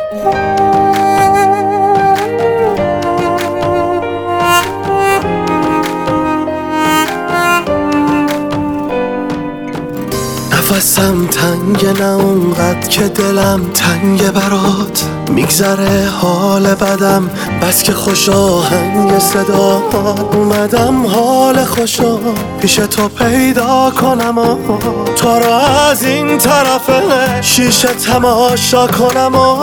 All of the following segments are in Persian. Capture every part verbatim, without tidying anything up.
نفسم تنگه، نه اونقدر که دلم تنگه برات. میگذره حال بدم بس که خوش آهنگ صدا. اومدم حال خوشا پیش تو پیدا کنم و تو رو از این طرف شیشه تماشا کنم و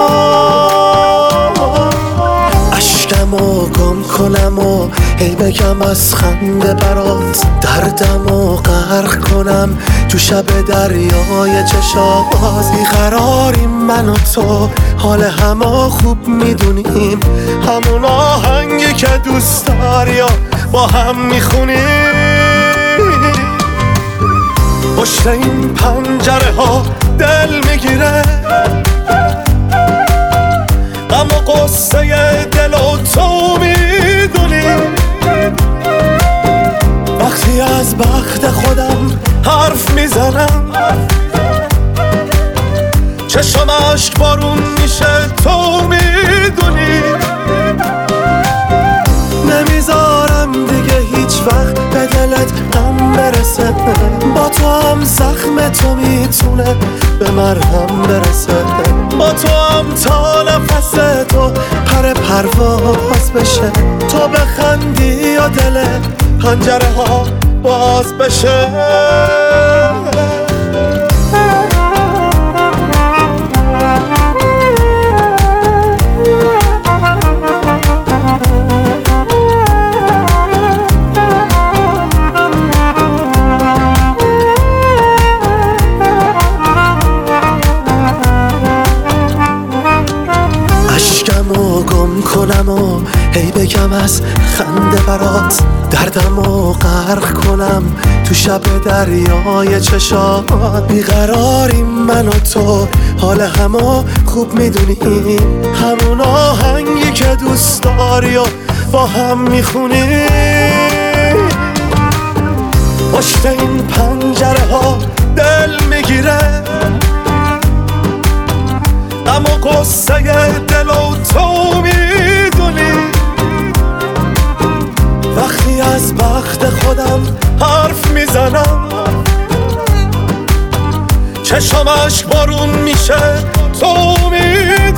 اشکمو گم کنم و هی بگم از خنده برات. دردمو غرق کنم تو شب دریای چشات. بیقراریم من و تو، حال همو خوب میدونیم. همون آهنگی که دوست داری و با هم میخونیم. پشت این پنجره ها دل میگیره، غم و قصه دل و تو میدونی. وقتی از بخت خودم حرف میزنم، چشم اشک بارون میشه تو میدونی. نمیذارم دیگه هیچ وقت به دلت غم برسه. با تو هم زخم تو میتونه به مرهم برسه. با تو هم تا نفس تو پر پرواز بشه. تو بخندی و دل پنجره ها باز بشه. اشکمو گم کنم و هی بگم از خنده برات. دردمو غرق کنم تو شب دریای چشات. بیقراریم من و تو، حال همو خوب میدونیم. همون آهنگی که دوست داری و با هم میخونیم. پشت این پنجره ها دل میگیره، غم و قصه دل و تو میدونی. وقتی از بخت خودم حرف میزنم، چشم اشک بارون میشه تو میدونی.